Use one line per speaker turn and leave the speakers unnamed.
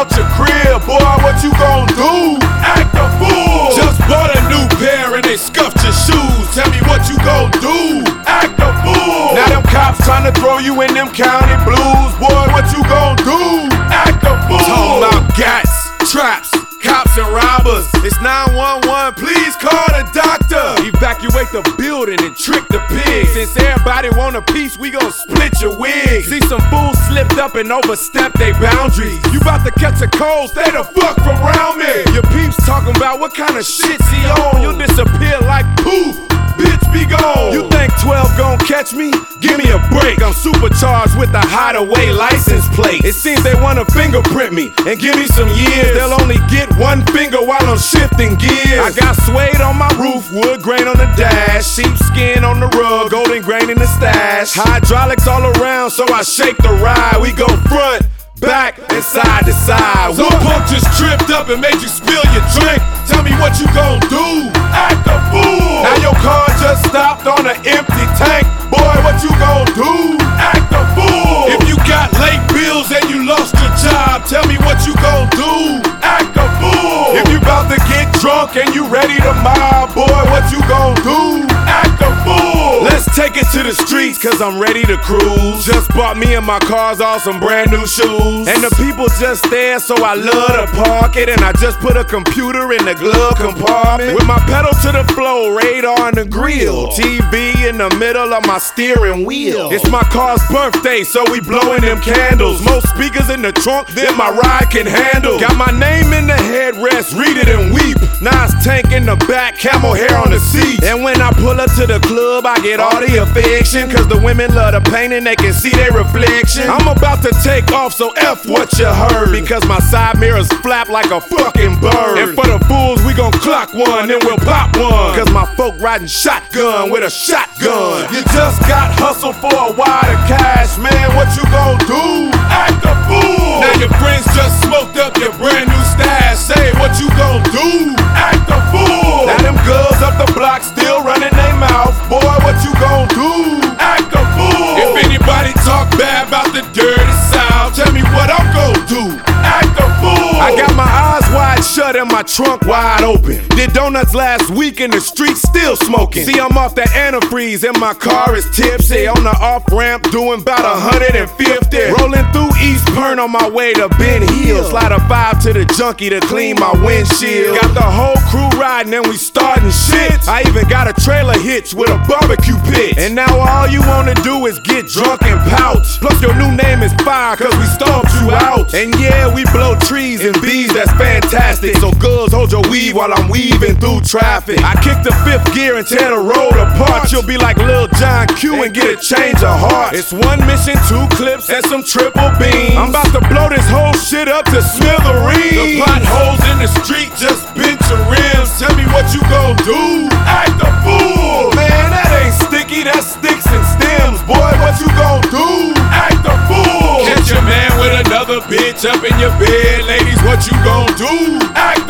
out your crib, boy, what you gon' do? Act a fool. Just bought a new pair and they scuffed your shoes. Tell me what you gon' do? Act a fool. Now them cops tryna throw you in them county blues, boy, what you gon' do? Act a fool. Talking about gats, traps, cops and robbers. It's 911, please call the doctor. Evacuate the building and trick the pigs. Since everybody want a piece, we gon' split your wig. See some fools slipped up and overstepped their boundaries. You bout to catch a cold, stay the fuck from around me. Your peeps talking about what kind of shit's he on. You'll disappear like poof, bitch be gone. You think 12 gon' catch me? Give me a break. I'm supercharged with a hideaway license plate. It seems they wanna fingerprint me and give me some years. They'll only get one finger while I'm shifting gears. I got suede on my roof, wood grain on the dash, sheepskin on the rug, golden grain in the stash. Hydraulics all around, so I shake the ride. We go front, back, and side to side. Some punk just tripped up and made you spill your drink. Tell me what you gon' do? Act a fool. Now your car just stopped on an empty tank. Boy, what you gon' do? Act a fool. If you got late bills and you lost your job, tell me what you gon' do? Act a fool. If you bout to get drunk and you ready to mob, boy, what you gon' do? Act a fool. Let's take it to the streets, cause I'm ready to cruise. Just bought me and my cars all some brand new shoes. And the people just there, so I love to park it. And I just put a computer in the glove compartment. With my pedal to the floor, radar on the grill, TV in the middle of my steering wheel. It's my car's birthday, so we blowing them candles. Most speakers in the trunk than my ride can handle. Got my name in the headrest, read it and weep. Nas tank in the back, camel hair on the seat. And when I pull up to the club, I get all the affection, cause the women love the pain and they can see their reflection. I'm about to take off, so F what you heard, because my side mirrors flap like a fucking bird. And for the fools, we gon' clock one, then we'll pop one, cause my folk riding shotgun with a shotgun. You just got hustled for a wad of cash, man, what you gon' do? Act a fool. Now your friends just smoked up your brand new stash. Say what you gon' do? Act a fool. Now them girls up the block still running their mouth. Boy, what you gon' do? Act a fool. If anybody talk bad about the dirty South, tell me what I'm gon' do. Act a fool. I got my eyes wide shut and my trunk wide open. Did donuts last week in the streets still smoking. See, I'm off that antifreeze and my car is tipsy. On the off-ramp doing about 150. Rolling through East Pern on my way to Ben Hill. Slide a 5 to the junkie to clean my windshield. Got the whole crew riding and we starting shit. I even got a trailer hitch with a barbecue pit. And now all you wanna do is get drunk and pout. Plus your new name is fire, cause we stomped you out. And yeah, we blow trees and bees, that's fantastic. So girls, hold your weave while I'm weaving through traffic. I kick the fifth gear and tear the road apart. You'll be like Lil John Q and get a change of heart. It's one mission, 2 clips, and some triple beams. I'm about to blow this whole shit up to smithereens. The potholes in the street just bent your rims. Tell me what you gon' do? Act a fool. Man, that ain't sticky, that's sticks and stems. Boy, what you gon' do? Act a fool. Catch your man with another bitch up in your bed. Ladies, what you gon' do? Act